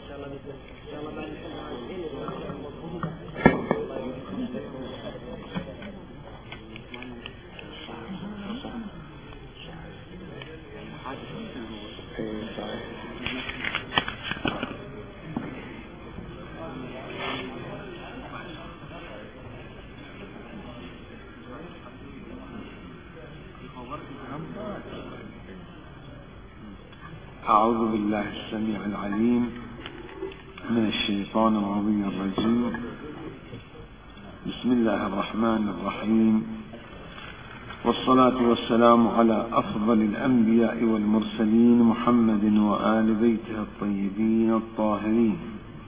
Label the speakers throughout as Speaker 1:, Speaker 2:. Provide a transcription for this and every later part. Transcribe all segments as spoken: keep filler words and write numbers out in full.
Speaker 1: أعوذ بالله السميع العليم من الشيطان الرجيم. بسم الله الرحمن الرحيم، والصلاة والسلام على أفضل الأنبياء والمرسلين محمد وآل بيته الطيبين الطاهرين،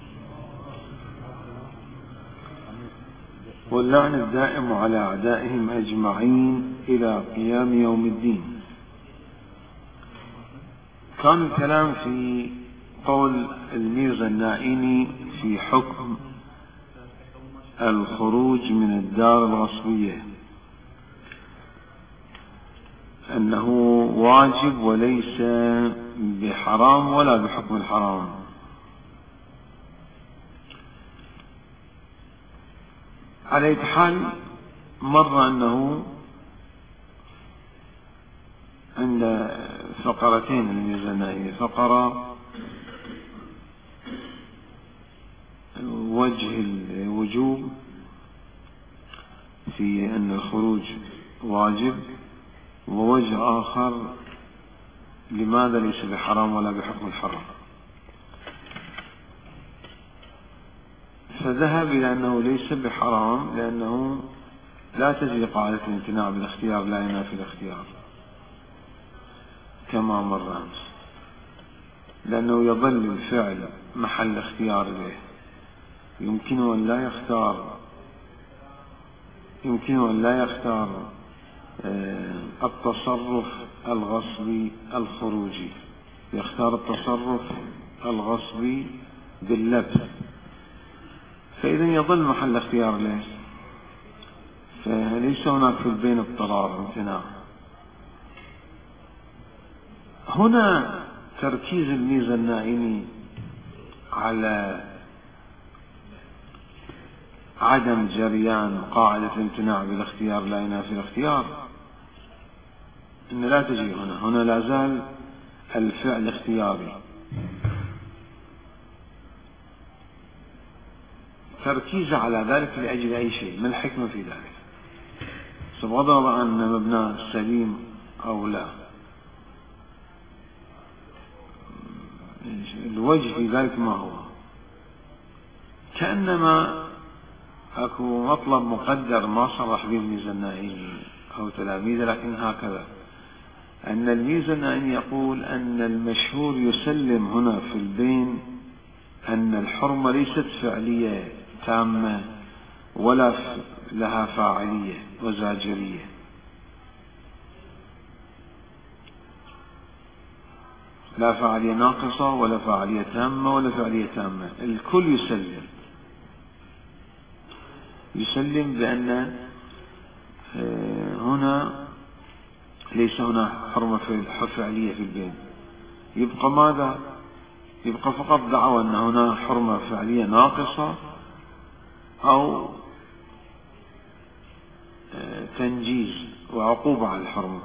Speaker 1: واللعن الدائم على أعدائهم أجمعين إلى قيام يوم الدين. كان الكلام في قول الميرزا النائيني في حكم الخروج من الدار الغصبية أنه واجب وليس بحرام ولا بحكم الحرام. على أي حال مر أنه عند فقرتين الميرزا النائيني، فقرة وجه الوجوب في أن الخروج واجب، ووجه آخر لماذا ليس بحرام ولا بحكم الحرام. فذهب إلى أنه ليس بحرام لأنه لا تجري قاعدة الامتناع بالاختيار لا ينافي الاختيار كما مر أمس، لأنه يظل الفعل محل اختيار له، يمكنه أن لا يختار يمكنه أن لا يختار التصرف الغصبي الخروجي، يختار التصرف الغصبي باللبس، فإذا يظل محل اختيار له، فليس هناك في البين اضطرار امتناع. هنا تركيز الميرزا النائيني على عدم جريان قاعدة الامتناع بالاختيار لا ينافي الاختيار، إن لا تجي هنا هنا لا زال الفعل اختياري. تركيز على ذلك لأجل أي شيء، ما الحكمة في ذلك؟ بغض النظر أن مبناه سليم أو لا، الوجه في ذلك ما هو؟ كأنما أكو مطلب مقدر ما صرح به الميرزا النائيني أو تلاميذه، لكن هكذا أن الميرزا النائيني يقول أن المشهور يسلم هنا في البين أن الحرمة ليست فعلية تامة ولا لها فاعلية وزاجرية، لا فاعلية ناقصة ولا فاعلية تامة ولا فاعلية تامة، الكل يسلم يسلم بأن هنا ليس هنا حرمة فعلية في البين. يبقى ماذا؟ يبقى فقط دعوى أن هنا حرمة فعلية ناقصة أو تنجيز وعقوبة على الحرمة.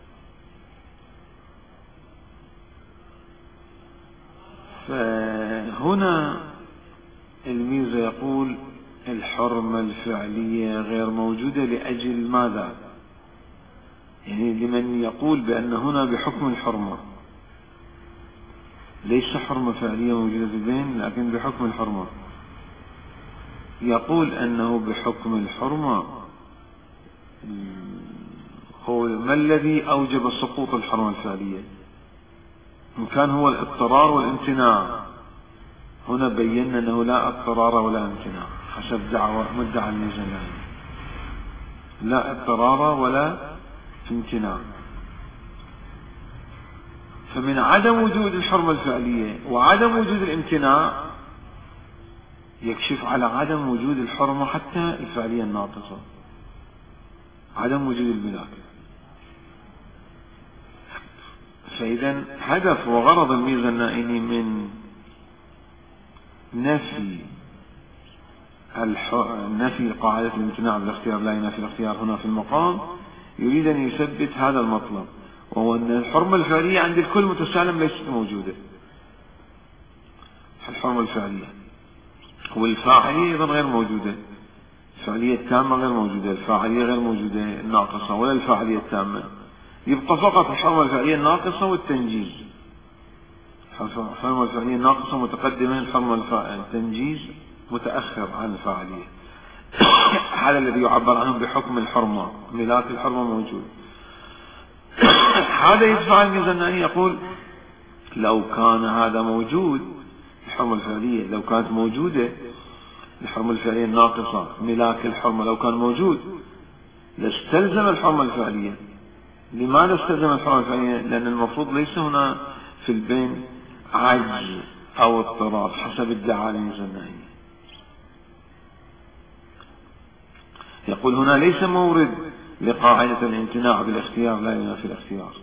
Speaker 1: فهنا الميرزا يقول الحرمة الفعلية غير موجودة لأجل ماذا؟ يعني لمن يقول بأن هنا بحكم الحرمة، ليس حرمة فعلية موجودة في البين لكن بحكم الحرمة، يقول أنه بحكم الحرمة. هو ما الذي أوجب سقوط الحرمة الفعلية؟ إن كان هو الاضطرار والامتناع، هنا بينا أنه لا اضطرار ولا امتناع حسب دعوة مدعى الميرزا النائيني، لا اضطرار ولا امتناع. فمن عدم وجود الحرمة الفعلية وعدم وجود الامتناع يكشف على عدم وجود الحرمة حتى الفعلية الناقصة، عدم وجود الملاك. فإذا هدف وغرض الميرزا النائيني من نفي الح... نفي قاعدة الامتناع بالاختيار لا ينافي الاختيار هنا في المقام يريد أن يثبت هذا المطلب، وهو أن الحرمة الفعلية عند الكل متسالم ليست موجودة. الحرمة الفعلية والفاعلية أيضا غير موجودة، الفعلية التامة غير موجودة، الفاعلية غير موجودة الناقصة ولا الفاعلية التامة، يبقى فقط الحرمة الفعلية الناقصة والتنجيز. الحرمة الفعلية الناقصة متقدمة، الحرمة التنجيز متأخر عن الفاعلية. هذا الذي يعبر عنه بحكم الحرمة، ملاك الحرمة موجود. هذا يدفع الميزاني يقول لو كان هذا موجود، الحرمة الفعلية لو كانت موجودة، الحرمة الفعلية الناقصة ملاك الحرمة لو كان موجود لاستلزم الحرمة الفعلية. لماذا استلزم الحرمة الفعلية؟ لأن المفروض ليس هنا في البين عجز أو اضطراب حسب ادعاء الميزاني. يقول هنا ليس مورد لقاعدة الامتناع بالاختيار لا ينافي الاختيار،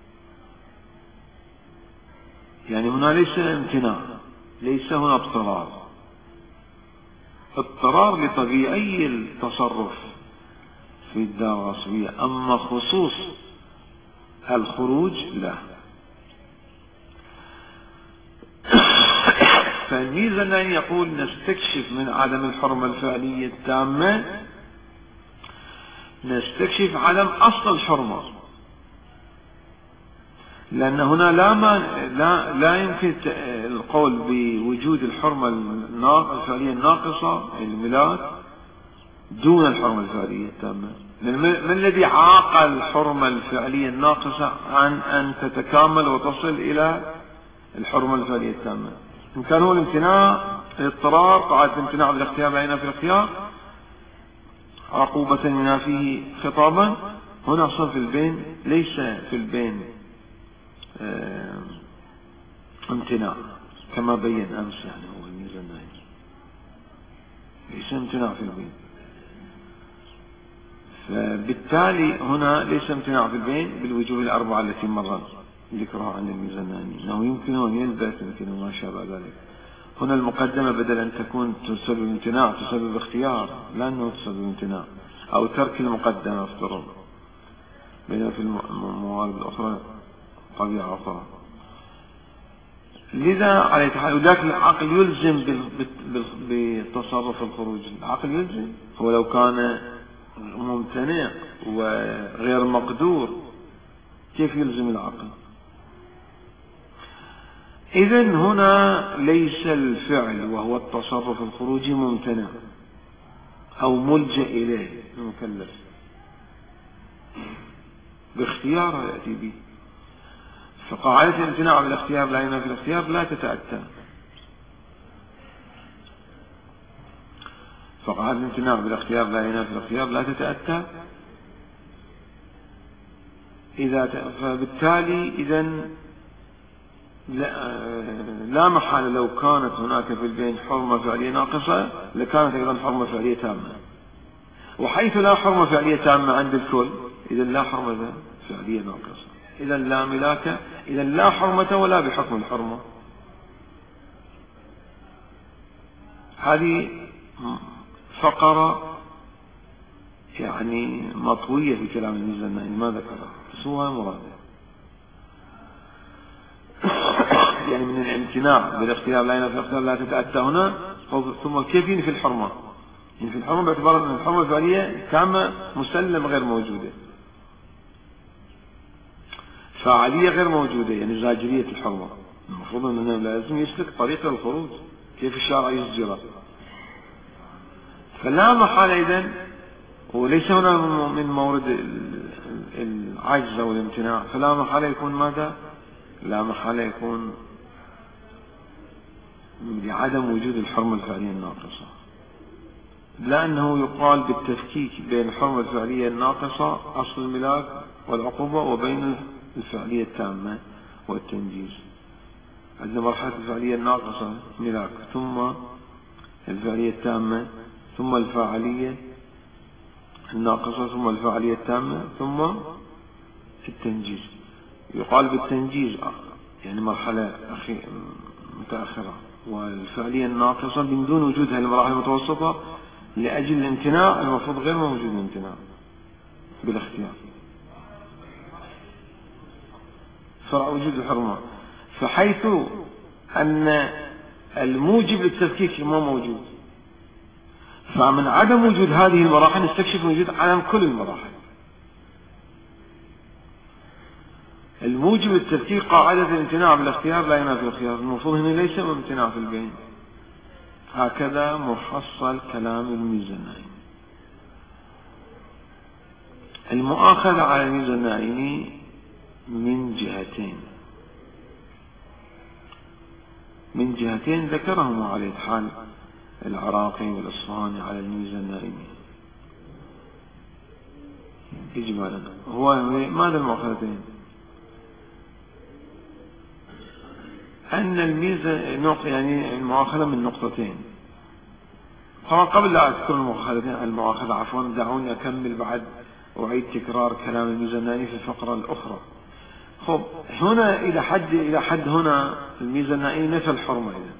Speaker 1: يعني هنا ليس امتناع، ليس هنا اضطرار، اضطرار لطبيعي التصرف في الدار الغصبية، أما خصوص الخروج لا. فالميزاني يقول نستكشف من عدم الحرمة الفعلية التامة، نستكشف عدم أصل الحرمة، لأن هنا لا ما لا لا يمكن القول بوجود الحرمة الفعلية الناقصة الملاك دون الحرمة الفعلية التامة. ما الذي عاقل الحرمة الفعلية الناقصة عن أن تتكامل وتصل إلى الحرمة الفعلية التامة؟ إن كان هو الامتناع الاضطرار، قاعدة الامتناع بالاختيار لا ينافي الاختيار، عقوبة ينافيه خطابا، هنا صار في البين ليس في البين اه امتناع كما بين أمس، يعني هو الميزاني ليس امتناع في البين. فبالتالي هنا ليس امتناع في البين بالوجوه الأربعة التي مر ذكرها عن الميزاني، أنه يمكن أن يلبث يمكن ما شابه ذلك. هنا المقدمة بدل أن تكون تسبب امتناع تسبب اختيار، لا أنه تسبب امتناع أو ترك المقدمة افترض، بينما في الموارد الأخرى طبيعة أخرى. لذا على حال وذاك العقل يلزم بتصرف الخروج، العقل يلزم. هو لو كان ممتنع وغير مقدور كيف يلزم العقل؟ إذن هنا ليس الفعل وهو التصرف الخروجي ممتنع أو ملجأ إليه المكلف، باختياره يأتي به. فقاعدة الامتناع بالاختيار لا ينافي الاختيار لا تتأتى. فقاعدة الامتناع بالاختيار لا ينافي الاختيار لا تتأتى إذا ت... فبالتالي إذن لا, لا محالة لو كانت هناك في البين حرمة فعلية ناقصة لكانت أيضا حرمة فعلية تامة، وحيث لا حرمة فعلية تامة عند الكل إذن لا حرمة فعلية ناقصة، إذن لا ملاك، إذن لا حرمة ولا بحكم الحرمة. هذه فقرة يعني مطوية في كلام الميزاني ما ذكرها، بس هو مراده يعني من الامتناع بالاختيار لا ينافي الاختيار لا تتأتى هنا، ثم كيف ينفي الحرمة؟ ينفي الحرمة باعتبار أن الحرمة الفعلية كما مسلم غير موجودة، فاعلية غير موجودة، يعني زاجرية الحرمة. المفروض أنه لازم يسلك طريق الخروج، كيف الشارع يسجره؟ فلا محالة إذن، وليس هنا من مورد العجز أو الامتناع، فلا محالة يكون ماذا؟ لا محالة يكون لعدم وجود الحرمة الفعلية الناقصة، لأنه يقال بالتفكيك بين الحرمة الفعلية الناقصة أصل الملاك والعقوبة وبين الفعلية التامة والتنجيز. عندنا مرحلة الفعلية الناقصة ملاك، ثم الفعلية التامة، ثم الفاعلية الناقصة، ثم الفاعلية التامة، ثم التنجيز. يقال بالتنجيز يعني مرحلة متأخرة. والفعلية الناقصة من دون وجود هالمراحل المتوسطة لأجل الامتناع المفروض غير موجود الامتناع بالاختيار، فرع وجود الحرمة. فحيث أن الموجب للتفكيك ما موجود، فمن عدم وجود هذه المراحل نستكشف وجود عدم كل المراحل. الموجب للتفكيك قاعدة الامتناع بالاختيار لا ينافي الخيار، المفروض هنا ليس امتناع في البين. هكذا محصل كلام الميزانين. المؤاخذة على الميزانين من جهتين من جهتين ذكرهم على حال العراقي والإصفهاني على الميزانين إجمالا. هو ماذا المؤاخذتين؟ أن الميزة نقطة، يعني المؤاخذة من نقطتين. طبعا قبل لا أذكر المؤاخذتين المؤاخذة عفوا دعوني أكمل بعد أعيد تكرار كلام الميزانين في الفقرة الأخرى. خب هنا إلى حد إلى حد هنا الميزانين نفى الحرمة. إذا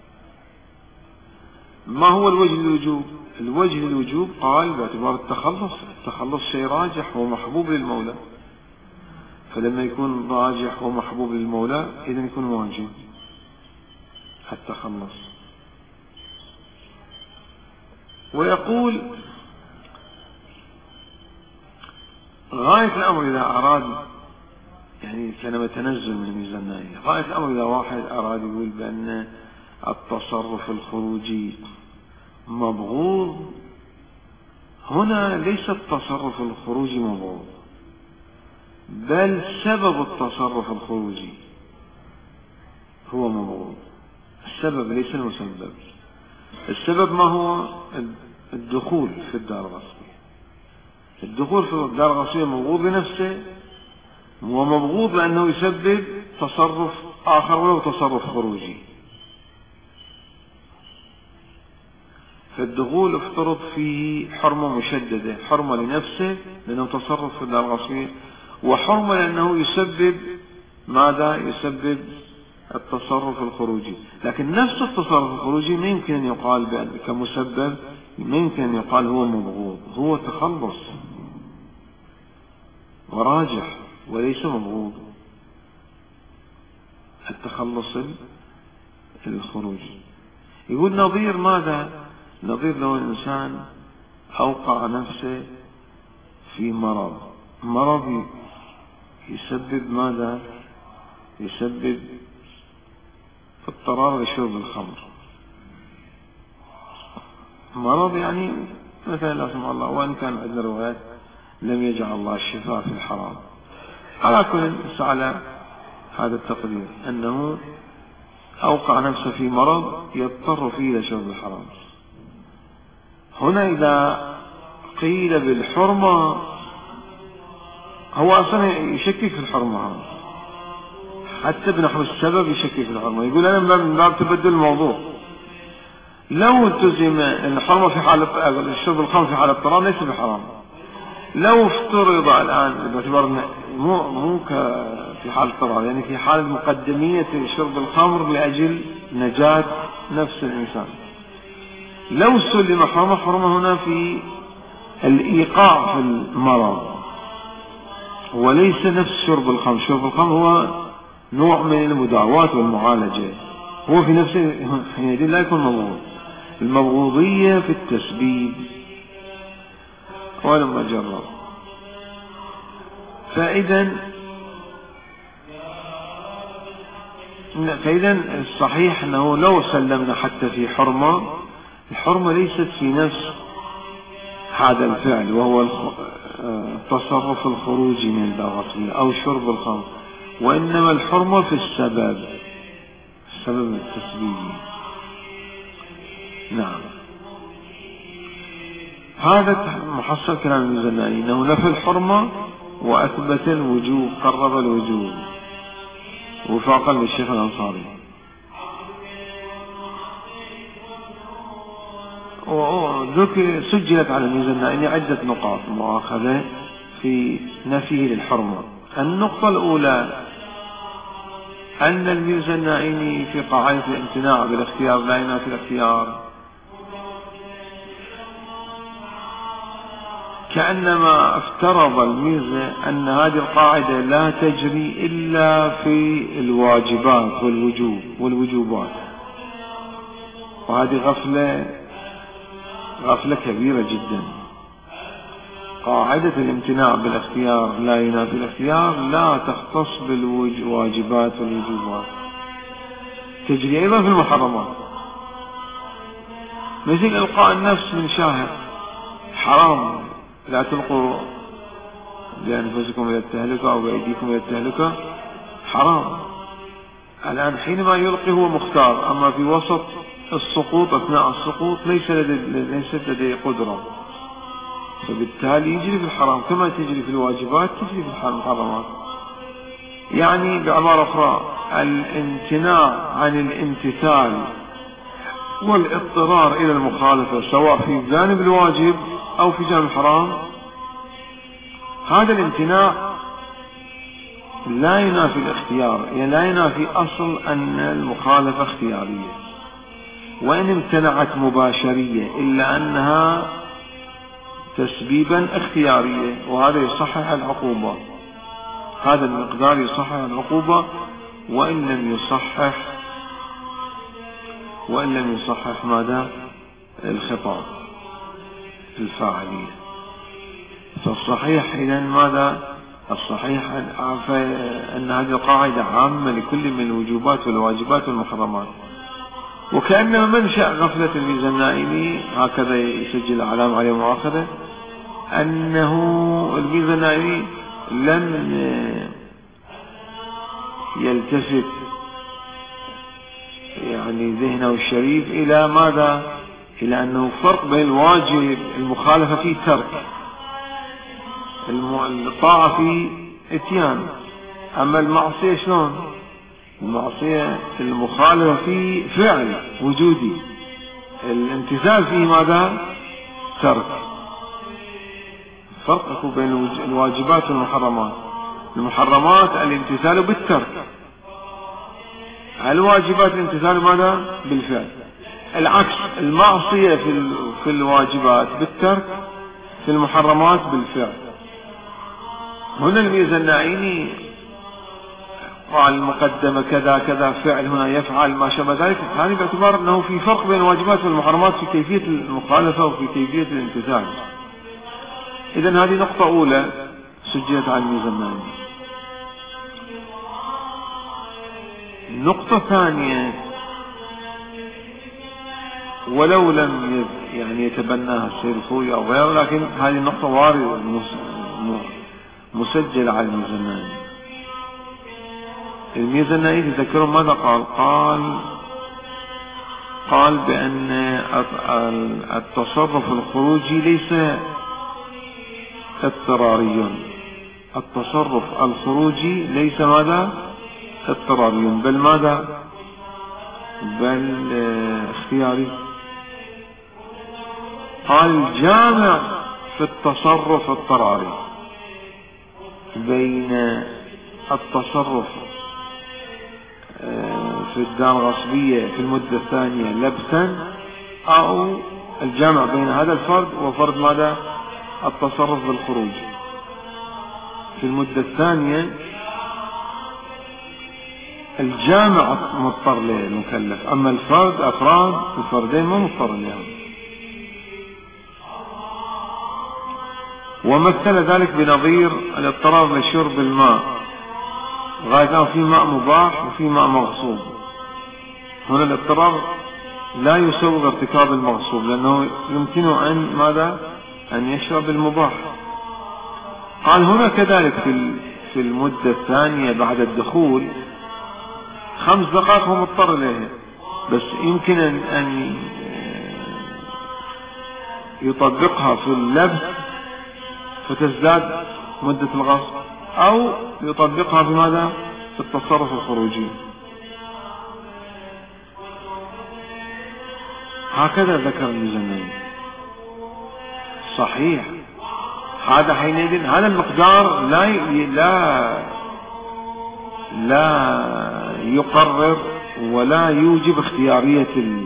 Speaker 1: ما هو الوجه للوجوب؟ الوجه للوجوب قال باعتبار التخلص، التخلص شيء راجح ومحبوب للمولى، فلما يكون راجح ومحبوب للمولى إذن يكون واجب التخلص. ويقول غاية الأمر إذا أراد، يعني كان تنزل من الميزانين، غاية الأمر إذا واحد أراد يقول بأن التصرف الخروجي مبغوض، هنا ليس التصرف الخروجي مبغوض، بل سبب التصرف الخروجي هو مبغوض. السبب ليس المسبب. السبب ما هو؟ الدخول في الدار الغصبية. الدخول في الدار الغصبية مبغوض بنفسه، ومبغوض لأنه يسبب تصرف آخر ولو تصرف خروجي. فالدخول افترض فيه حرمة مشددة، حرمة لنفسه لأنه تصرف في الدار الغصبية، وحرمة لأنه يسبب ماذا؟ يسبب التصرف الخروجي. لكن نفس التصرف الخروجي ما يمكن أن يقال بأن كمسبب، ما يمكن أن يقال هو مبغوض، هو تخلص وراجح وليس مبغوض. التخلص الخروجي يقول نظير ماذا؟ نظير لو الإنسان أوقع نفسه في مرض، مرض يسبب ماذا؟ يسبب اضطرار لشرب الخمر. مرض يعني مثلا لا سمح الله، وإن كان عندنا روايات لم يجعل الله الشفاء في الحرام. على كل على هذا التقدير أنه أوقع نفسه في مرض يضطر فيه لشرب الحرام. هنا إذا قيل بالحرمة هو أصلا يشكك في الحرمة، حتى بنحو السبب يشكك في الحرمة. يقول أنا من باب تبدل الموضوع. لو التزم الحرمة في حالة الشرب الخمر في حالة اضطرار ليس بحرام. لو افترض الآن باعتبار مو مو في حالة اضطرار، يعني في حالة مقدمية شرب الخمر لأجل نجاة نفس الإنسان، لو سلم حرمة، حرمة هنا في الإيقاع في المرض وليس نفس شرب الخمر. شرب الخمر هو نوع من المداواة والمعالجة، هو في نفسه حينئذ لا يكون مبغوض. المبغوضية في التسبيب ولما جرب. فإذا فإذا الصحيح أنه لو سلمنا حتى في حرمة، الحرمة ليست في نفس هذا الفعل وهو التصرف الخروجي من الغسل أو شرب الخمر، وإنما الحرمة في السبب، السبب التسبيبي. نعم، هذا محصل كلام الميزانين أنه نفى الحرمة وأثبت الوجوب، قرب الوجوب وفاقا للشيخ الأنصاري. وذكر سجلت على الميزانين عدة نقاط مؤاخذة في نفيه للحرمة. النقطة الأولى أن الميزة النائمي في قاعدة الامتناع بالاختيار لا ينافي الاختيار، كأنما افترض الميزة أن هذه القاعدة لا تجري إلا في الواجبات والوجوب والوجوبات، وهذه غفلة غفلة كبيرة جدا. قاعدة الامتناع بالاختيار لا ينافي الاختيار لا تختص بالواجبات والوجوبات، تجري أيضا في المحرمات، مثل إلقاء النفس من شاهق، حرام، لا تلقوا بأنفسكم إلى التهلكة أو بأيديكم إلى التهلكة، حرام. الآن حينما يلقي هو مختار، أما في وسط السقوط أثناء السقوط ليس ليست لديه قدرة، فبالتالي يجري في الحرام كما تجري في الواجبات تجري في المحرمات. يعني بعبارة أخرى الامتناع عن الامتثال والاضطرار إلى المخالفة سواء في جانب الواجب أو في جانب الحرام، هذا الامتناع لا ينافي الاختيار، يعني لا ينافي أصل أن المخالفة اختيارية، وإن امتنعت مباشرية إلا أنها تسبيبا اختيارية، وهذا يصحح العقوبة، هذا المقدار يصحح العقوبة وإن لم يصحح وإن لم يصحح ماذا؟ الخطاب الفاعلية. فالصحيح إذن ماذا؟ الصحيح أن هذه القاعدة عامة لكل من الوجوبات والواجبات والمحرمات، وكأنما منشأ غفلة الميزة النائمي، هكذا يسجل علامة عليه مؤاخذة، أنه الميزة النائمي لم يلتفت يعني ذهنه الشريف إلى ماذا؟ إلى أنه فرق بين الواجب المخالفة فيه ترك، الطاعة فيه اتيان، أما المعصية شلون؟ المعصية المخالفة فيه فعل وجودي، الامتثال فيه ماذا؟ ترك. فرق بين الواجبات والمحرمات، المحرمات الامتثال بالترك، الواجبات الامتثال ماذا؟ بالفعل. العكس، المعصية في في الواجبات بالترك، في المحرمات بالفعل. هنا الميزة النائمي قال المقدمة كذا كذا فعل، هنا يفعل ما شابه ذلك، هذه باعتبار أنه في فرق بين الواجبات والمحرمات في كيفية المخالفة وفي كيفية الامتثال. إذن هذه نقطة أولى سجلت على الميزة النائمي. نقطة ثانية، ولو لم يعني يتبناها السيد الخوي أو غيره، لكن هذه النقطة واردة مسجلة على الميزة النائمي. الميزة النائمي تذكرون ماذا قال؟ قال قال بأن التصرف الخروجي ليس اضطراري، التصرف الخروجي ليس ماذا؟ اضطراري، بل ماذا؟ بل اختياري. قال الجامع في التصرف اضطراري بين التصرف في الدار الغصبية في المدة الثانية لبسا، أو الجامع بين هذا الفرد وفرد ماذا؟ التصرف بالخروج في المدة الثانية. الجامع مضطر له المكلف، أما الفرد أفراد الفردين ما مضطر لهم. ومثل ذلك بنظير الاضطرار لشرب الماء، غاية في ماء مباح وفي ماء مغصوب. هنا الاضطرار لا يسوغ ارتكاب المغصوب، لأنه يمكنه أن ماذا؟ أن يشرب المباح. قال هنا كذلك في في المدة الثانية بعد الدخول خمس دقائق هو مضطر إليها، بس يمكن أن يطبقها في اللبس فتزداد مدة الغصب، أو يطبقها في ماذا؟ في التصرف الخروجي. هكذا ذكر الميزانين. صحيح، هذا حينئذ هذا المقدار لا لا لا يقرر ولا يوجب اختيارية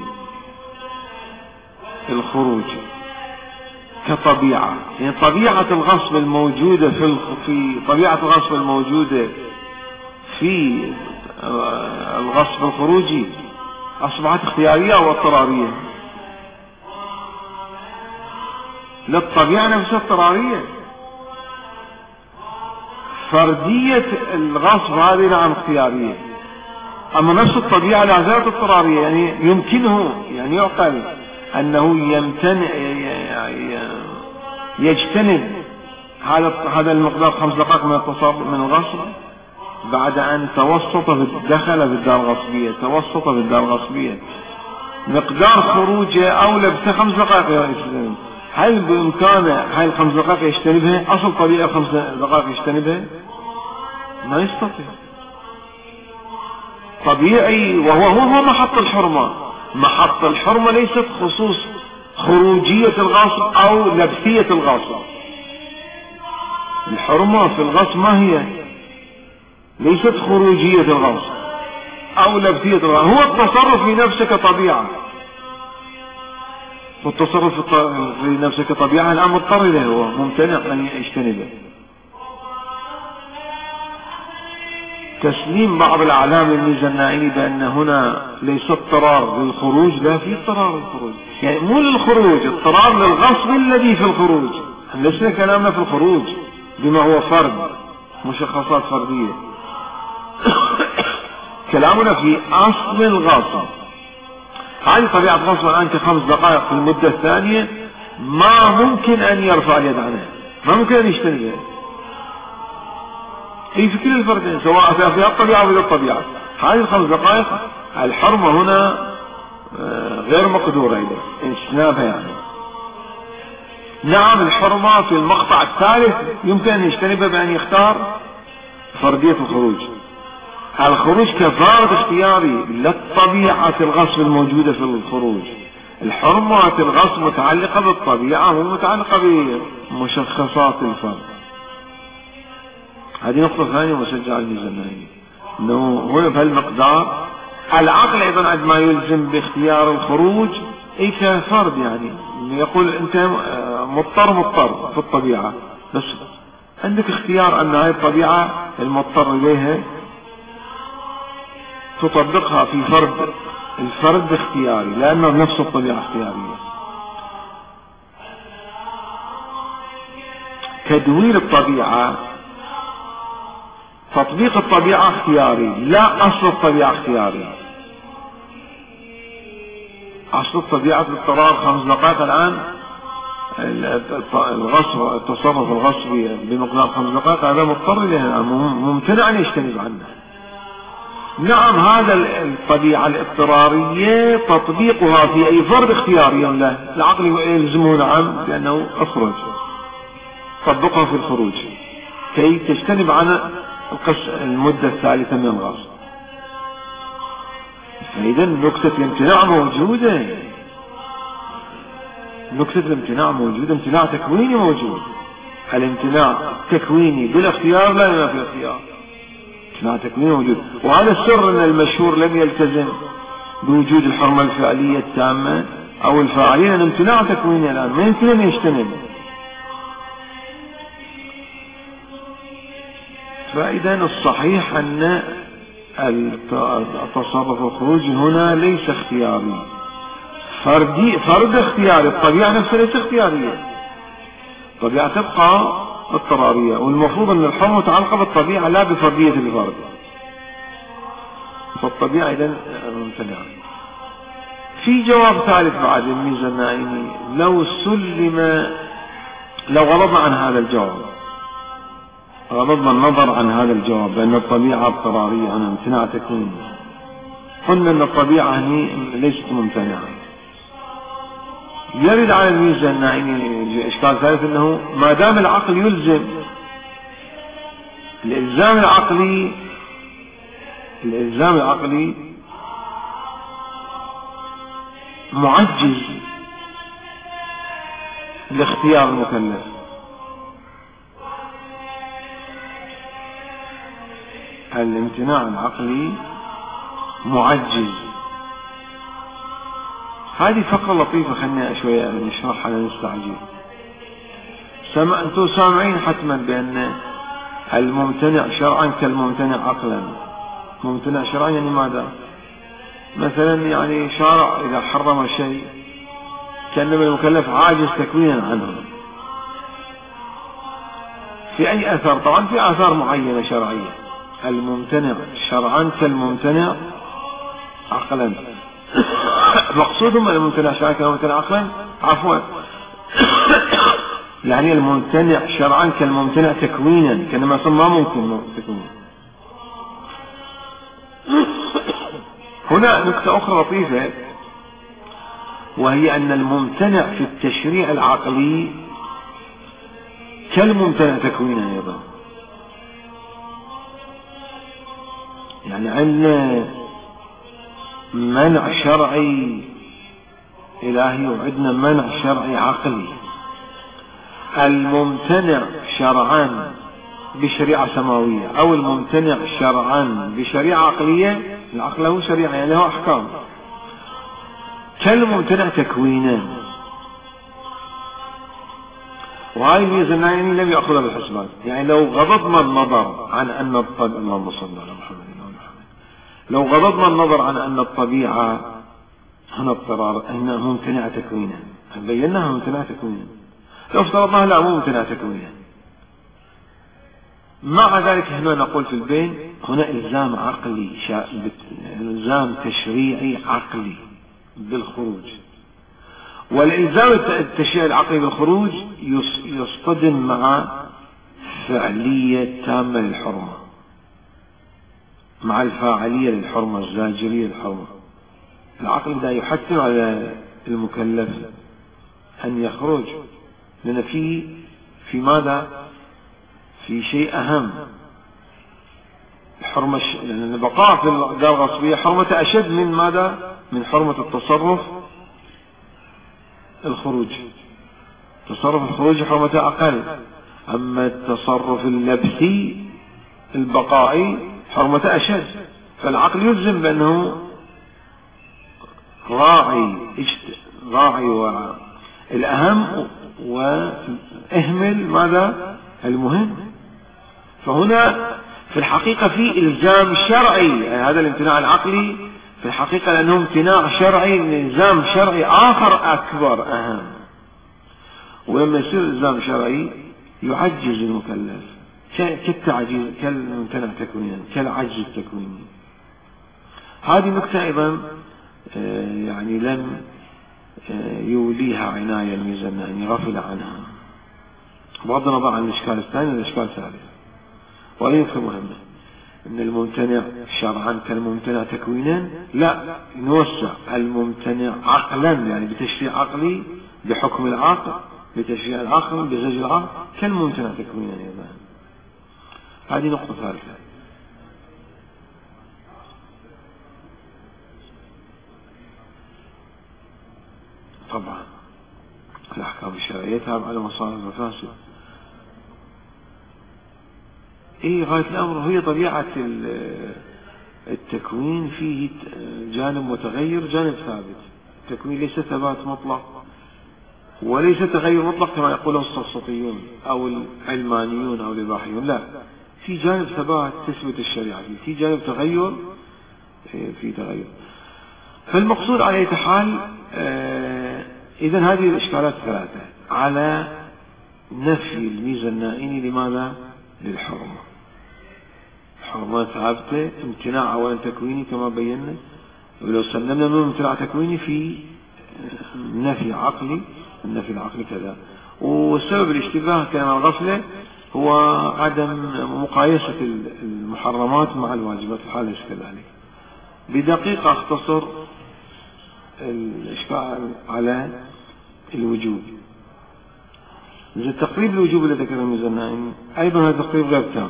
Speaker 1: الخروج كطبيعة. يعني طبيعة الغصب الموجودة في في طبيعة الغصب الموجودة في الغصب الخروجي أصبحت اختيارية أو اضطرارية؟ لا، الطبيعة نفسها اضطرارية. فردية الغصب هذه نعم اختيارية، أما نفس الطبيعة لا زالت اضطرارية. يعني يمكنه، يعني يعقل أنه يمتنع يجتنب هذا هذا المقدار خمس دقائق من التصرف من الغصب بعد أن توسط في دخل في الدار الغصبية، توسط في الدار الغصبية، مقدار خروجه أو لبسه خمس دقائق يجتنب. هل بإمكانه هاي الخمس دقائق يجتنبها؟ أصل طبيعي خمس دقائق يجتنبها؟ ما يستطيع. طبيعي، وهو هو محط الحرمة. محط الحرمة ليست خصوص خروجية الغصب أو لبسية الغصب. الحرمة في الغصب ما هي؟ ليست خروجية الغصب أو لبسية الغصب، هو التصرف في نفسه كطبيعة. والتصرف في نفسه كطبيعة الآن مضطر له، هو ممتنع أن يجتنبه. تسليم بعض الأعلام الميزانائي بأن هنا ليس اضطرار للخروج، لا، في اضطرار للخروج. يعني مو للخروج، اضطرار للغصب الذي في الخروج. لسنا كلامنا في الخروج بما هو فرد، مشخصات فردية. كلامنا في أصل الغصب. هذه طبيعة غصب الآن كخمس دقائق في المدة الثانية ما ممكن أن يرفع اليد عنها، ما ممكن أن يجتنبها. هي في كل الفردين، سواء في الطبيعة أو في الطبيعة. هذه الخمس دقائق الحرمة هنا غير مقدورة إليه اجتنابها. يعني نعم الحرمة في المقطع الثالث يمكن أن يجتنبها بأن يختار فردية الخروج. الخروج كفارة اختياري للطبيعة الغصب الموجودة في الخروج. الحرمة الغصب متعلقة بالطبيعة ومتعلقة بمشخصات الفرد. هذه نقطة ثانية مسجعة الميزانائي، انه هنا بهالمقدار العقل ايضا عندما يلزم باختيار الخروج اي كفرد. يعني يقول انت مضطر مضطر في الطبيعة، بس عندك اختيار ان هذه الطبيعة المضطر اليها تطبقها في فرد. الفرد اختياري لانه نفس الطبيعة اختيارية. تدوير الطبيعة، تطبيق الطبيعة اختياري، لا أصل الطبيعة اختياري. أصل الطبيعة الاضطرار خمس دقائق الآن الغصب، التصرف الغصبي بمقدار خمس دقائق هذا مضطر له، ممتنع أن يجتنب عنه. نعم هذا الطبيعة الاضطرارية تطبيقها في أي فرد اختياري له، العقل يلزمه نعم لأنه أخرج، طبقها في الخروج كي تجتنب عنه المدة الثالثة من الغصب. فإذا نكتة الامتناع موجودة، نكتة الامتناع موجودة، امتناع تكويني موجود. الامتناع التكويني بالاختيار لا ينافي الاختيار، امتناع تكويني موجود. وهذا السر ان المشهور لم يلتزم بوجود الحرمة الفعلية التامة او الفاعلية، لأن امتناع تكويني الآن ما يمكن ان يجتنب. فإذا الصحيح أن التصرف الخروجي هنا ليس اختياري، فردي فرد اختياري. الطبيعة نفسها ليس اختيارية، الطبيعة تبقى اضطرارية، والمفروض أن الحرمة متعلقة بالطبيعة لا بفردية الفرد. فالطبيعة إذن ممتنعة. في جواب ثالث بعد الميزانائي، لو سلم، لو غضبنا عن هذا الجواب، غضبنا النظر عن هذا الجواب بأن الطبيعة اضطرارية عن امتناع تكوين، قلنا أن الطبيعة هي ليست ممتنعة. يرد على الميزانائي إشكال ثالث، أنه ما دام العقل يلزم، الإلزام العقلي الإلزام العقلي معجز لاختيار المكلف. الامتناع العقلي معجز. هذه فقرة لطيفة خلينا شوية نشرحها لنستعجل. سمع أنتم سامعين حتما بأن الممتنع شرعا كالممتنع عقلا. ممتنع شرعا يعني ماذا؟ مثلا يعني شارع إذا حرم شيء كأنما المكلف عاجز تكوينا عنه. في أي أثر؟ طبعا في آثار معينة شرعية. الممتنع شرعا كالممتنع عقلا. مقصودهم الممتنع شرعا كالممتنع عقلا، عفوا يعني الممتنع شرعا كالممتنع تكوينا، كأنما ما ممكن تكوينا. هنا نكتة أخرى لطيفة، وهي أن الممتنع في التشريع العقلي كالممتنع تكوينا أيضا. يعني عندنا منع شرعي إلهي وعندنا منع شرعي عقلي. الممتنع شرعا بشريعة سماوية أو الممتنع شرعا بشريعة عقلية، العقل له شريعة يعني له أحكام، كالممتنع تكوينا. وهاي الميزة النائم لم يأخذها بالحسبان. يعني لو غضضنا النظر عن أن الطبيعة، اللهم صل على محمد، لو غضضنا النظر عن أن الطبيعة هنا اضطرار أنها ممتنعة تكوينا، بيناها ممتنعة تكوينا، لو افترضناها لا مو ممتنعة تكوينا، مع ذلك هنا نقول في البين هنا إلزام عقلي، إلزام تشريعي عقلي بالخروج. والإلزام التشريعي العقلي بالخروج يصطدم مع فعلية تامة للحرمة، مع الفاعلية للحرمة، الزاجرية للحرمة. العقل دا يحتم على المكلف أن يخرج، لأن في في ماذا؟ في شيء أهم، الحرمة، لأن البقاء في الدار الغصبية حرمة أشد من ماذا؟ من حرمة التصرف الخروج. تصرف الخروج حرمة أقل، أما التصرف اللبثي البقائي حرمة أشد. فالعقل يلزم بأنه راعي راعي والأهم وإهمل ماذا؟ المهم. فهنا في الحقيقة في إلزام شرعي، يعني هذا الامتناع العقلي في الحقيقة لأنه امتناع شرعي، إلزام شرعي آخر أكبر أهم. ولما يصير إلزام شرعي يعجز المكلف كالتعجيز، كالممتنع تكوينا، كالعجز التكويني. هذه نكتة أيضا يعني لم يوليها عناية الميزان، يعني غفل عنها، بغض النظر عن الإشكال الثاني والإشكال الثالث. وهي نكتة مهمة، إن الممتنع شرعا كالممتنع تكوينا، لا نوسع الممتنع عقلا، يعني بتشريع عقلي بحكم العقل، بتشريع العقل بزج العقل كالممتنع تكوينا أيضا. هذه نقطة ثالثة. طبعا الأحكام الشرعية تابعة على مصالح المفاسد. إيه غاية الأمر هي طبيعة التكوين، فيه جانب متغير جانب ثابت. التكوين ليس ثبات مطلق وليس تغير مطلق كما يقوله السفسطيون أو العلمانيون أو الإباحيون، لا، في جانب ثبات تثبت الشريعة فيه، في جانب تغير في تغير. فالمقصود على أي حال آه إذن هذه الإشكالات الثلاثة على نفي الميزة النائني. لماذا؟ للحرمة. الحرمة ثابتة، امتناع أولا تكويني كما بينا، ولو سلمنا من امتناع تكويني في نفي عقلي، النفي العقلي كذا. والسبب الاشتباه كان الغفلة هو عدم مقايسة المحرمات مع الواجبات، الحالة ليس كذلك. بدقيقة اختصر الإشكال على الوجوب. إذا تقريب الوجوب الذي ذكره الميزان النائني أيضا هذا تقريب غير تام.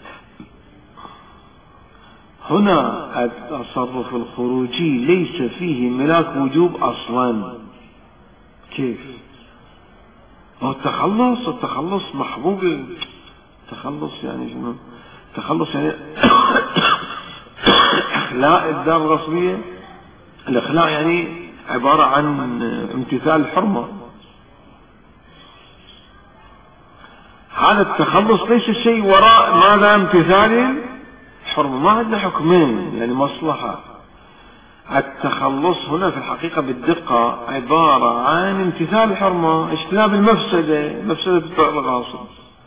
Speaker 1: هنا التصرف الخروجي ليس فيه ملاك وجوب أصلا. كيف؟ هو التخلص التخلص محبوب، التخلص يعني شنو؟ التخلص يعني إخلاء الدار الغصبية. الإخلاء يعني عبارة عن امتثال الحرمة. هذا التخلص ليس شيء وراء ماذا؟ امتثال الحرمة. ما عندنا حكمين يعني مصلحة. التخلص هنا في الحقيقة بالدقة عبارة عن امتثال الحرمة، اجتناب المفسدة، مفسدة الفعل الغاصب،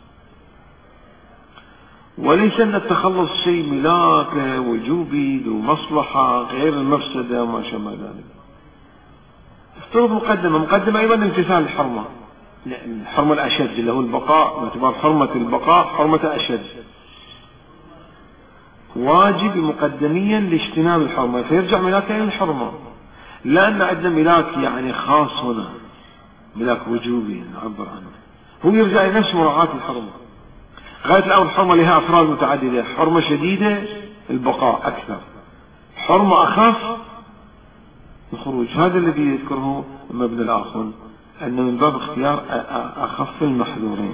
Speaker 1: وليس أن التخلص شيء ملاك وجوبي ذو مصلحة غير المفسدة وما شابه ذلك. افترض مقدمة مقدمة أيضا امتثال الحرمة، الحرمة الأشد اللي هو البقاء، باعتبار حرمة البقاء حرمة أشد، واجب مقدميا لاجتناب الحرمة، فيرجع ملاك إلى الحرمة. لأن عندنا ملاك يعني خاص هنا، ملاك وجوبي نعبر عنه، هو يرجع إلى نفس مراعاة الحرمة. غاية الأمر الحرمة لها أفراد متعددة، حرمة شديدة البقاء أكثر، حرمة أخف الخروج. هذا الذي يذكره ابن الآخر أنه من باب اختيار أخف المحذورين.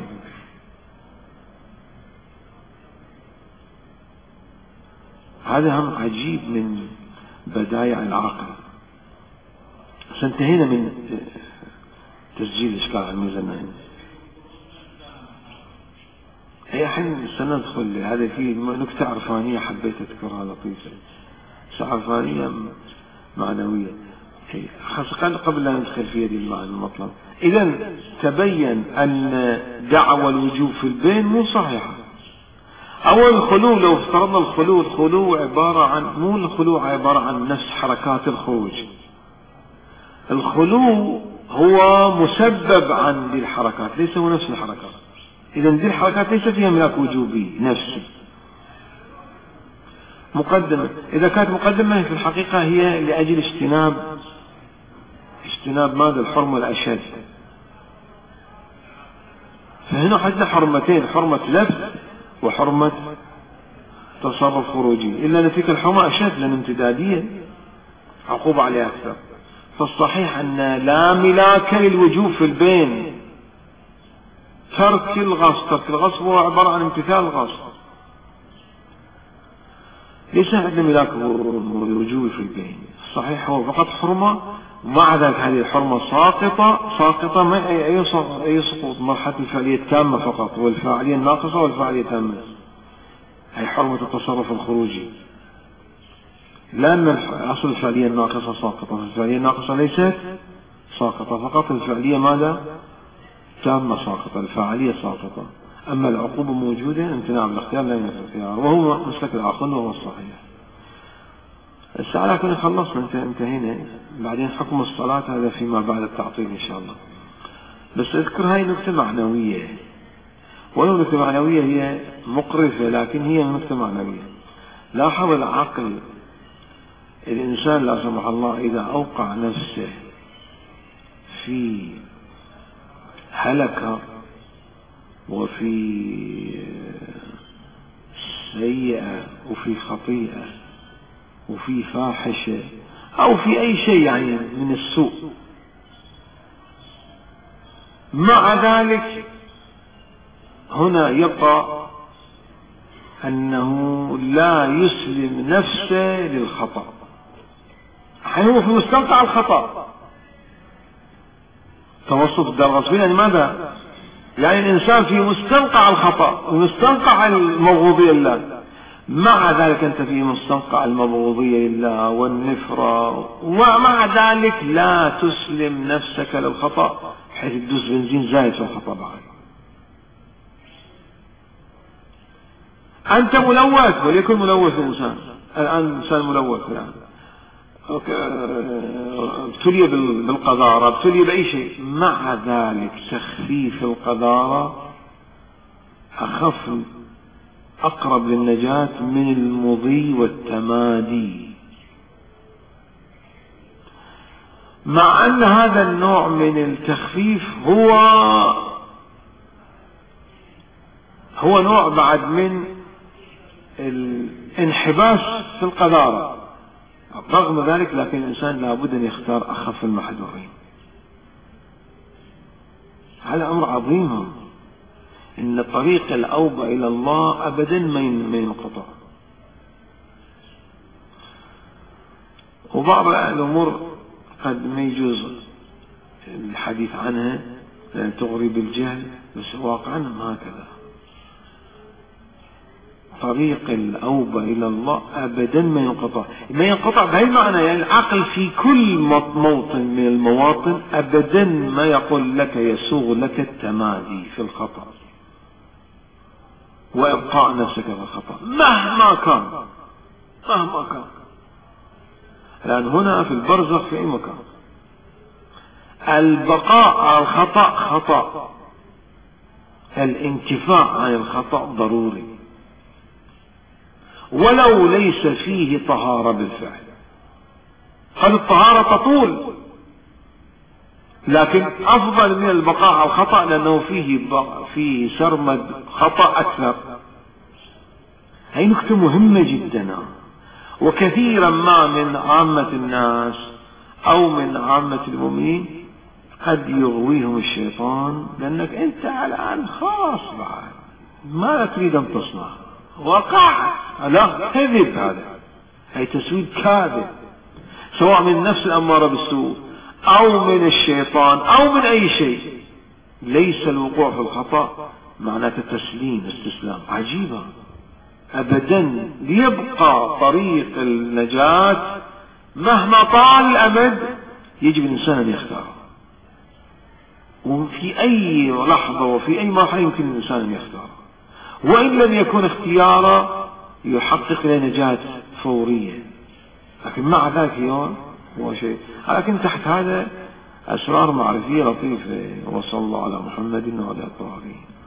Speaker 1: هذا هم عجيب من بدايع العقل. سنتهينا من تسجيل إشكال على الميزان. هي حين سندخل هذا فيه نكتة عرفانية حبيت أذكرها لطيفة، عرفانية معنوية خاصة قبل أن ندخل في هذه المطلب. إذا تبين أن دعوى الوجوب في البين مو صحيحة. أول الخلو، لو افترضنا الخلو، الخلو عبارة عن مو الخلو عبارة عن نفس حركات الخروج. الخلو هو مسبب عن ذي الحركات، ليس هو نفس الحركات. إذا ذي الحركات ليس فيها ملاك وجوبي نفسي. مقدمة، إذا كانت مقدمة في الحقيقة هي لأجل اجتناب اجتناب ماذا؟ الحرمة الأشد. فهنا حدنا حرمتين، حرمة لبس وحرمة تصرف خروجي، إلا أن تلك الحرمة أشد لأن امتدادية عقوبة عليها أكثر. فالصحيح أن لا ملاك للوجوب في البين. ترك الغصب، ترك الغصب هو عبارة عن امتثال الغصب، ليس عندنا ملاك الوجوب في البين. صحيح هو فقط حرمة، ومع ذلك هذه الحرمة ساقطة ساقطة ما أي سقوط مرحلة الفعلية التامة فقط، والفاعلية الناقصة والفاعلية التامة، هي حرمة التصرف الخروجي. لأن أصل الفعلية الناقصة ساقطة، الفعلية الناقصة ليست ساقطة، فقط الفعلية ماذا؟ تامة ساقطة، الفاعلية ساقطة. أما العقوبة موجودة، امتناع بالاختيار لا ينفع الاختيار، وهو مسلك الآخر وهو الصحيح. الساعة لكن خلصنا، انتهينا. بعدين حكم الصلاة هذا فيما بعد التعطيل إن شاء الله. بس أذكر هاي نكتة معنوية، ولو نكتة معنوية هي مقرفة، لكن هي نكتة معنوية. لاحظ العقل، الإنسان لا سمح الله إذا أوقع نفسه في هلكة وفي سيئة وفي خطيئة وفي فاحشة أو في أي شيء يعني من السوء، مع ذلك هنا يبقى أنه لا يسلم نفسه للخطأ، حين هو في مستنقع الخطأ. توسط الدار الغصبية يعني ماذا؟ يعني الإنسان في مستنقع الخطأ ومستنقع المبغوضية لله، مع ذلك أنت في مستنقع المبغوضية لله والنفرة، ومع ذلك لا تسلم نفسك للخطأ حيث تدوس بنزين زايد في الخطأ. بعد أنت ملوث، وليكن ملوث الإنسان الآن، إنسان ملوث يعني ابتلي بالقذارة، ابتلي بأي شيء، مع ذلك تخفيف القذارة أخف أقرب للنجاة من المضي والتمادي. مع أن هذا النوع من التخفيف هو هو نوع بعد من الانحباس في القذارة. رغم ذلك لكن الإنسان لابد أن يختار أخف المحذورين. هذا أمر عظيم، إن طريق الأوبة إلى الله أبدا ما ينقطع. وبعض الأمور قد ما يجوز الحديث عنها لأن تغري بالجهل، بس واقعا هكذا. طريق الأوبة إلى الله أبدا ما ينقطع، ما ينقطع بهذا المعنى، يعني العقل في كل موطن من المواطن أبدا ما يقول لك يسوغ لك التمادي في الخطأ وإبقاء نفسك في الخطأ مهما كان مهما كان. لأن هنا في البرزخ في أي مكان البقاء على الخطأ خطأ، الانتفاع عن الخطأ ضروري ولو ليس فيه طهارة بالفعل. قد الطهارة تطول، لكن أفضل من البقاء على الخطأ لأنه فيه فيه سرمد خطأ أكثر. هي نقطة مهمة جدا، وكثيرا ما من عامة الناس أو من عامة المؤمنين قد يغويهم الشيطان لأنك أنت الآن خلاص بعد ما تريد أن تصنع وقع. لا، كذب، هذا هي تسويد كاذب، سواء من النفس الأمارة بالسوء أو من الشيطان أو من أي شيء. ليس الوقوع في الخطأ معناه تسليم استسلام. عجيبة أبدا، ليبقى طريق النجاة مهما طال الأمد يجب الإنسان أن يختاره، وفي أي لحظة وفي أي مرحلة يمكن الإنسان أن يختاره، وإن لم يكن اختياره يحقق له نجاة فورية. لكن مع ذلك يوم هو شيء، لكن تحت هذا أسرار معرفية لطيفة. وصلى الله على محمد وعلى آله.